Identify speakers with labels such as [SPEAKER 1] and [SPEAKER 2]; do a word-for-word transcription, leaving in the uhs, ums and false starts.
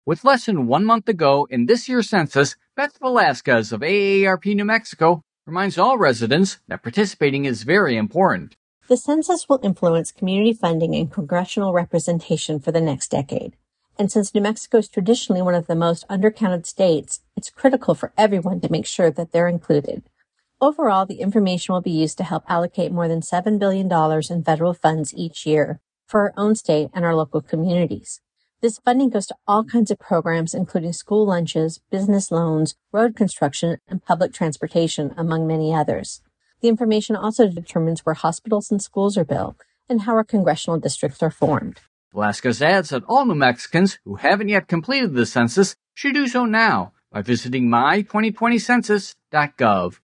[SPEAKER 1] With less than one month to go in this year's census, Beth Velasquez of A A R P New Mexico reminds all residents that participating is very important.
[SPEAKER 2] The census will influence community funding and congressional representation for the next decade. And since New Mexico is traditionally one of the most undercounted states, it's critical for everyone to make sure that they're included. Overall, the information will be used to help allocate more than seven billion dollars in federal funds each year for our own state and our local communities. This funding goes to all kinds of programs, including school lunches, business loans, road construction, and public transportation, among many others. The information also determines where hospitals and schools are built and how our congressional districts are formed.
[SPEAKER 1] Velasquez adds that all New Mexicans who haven't yet completed the census should do so now by visiting my twenty twenty census dot gov.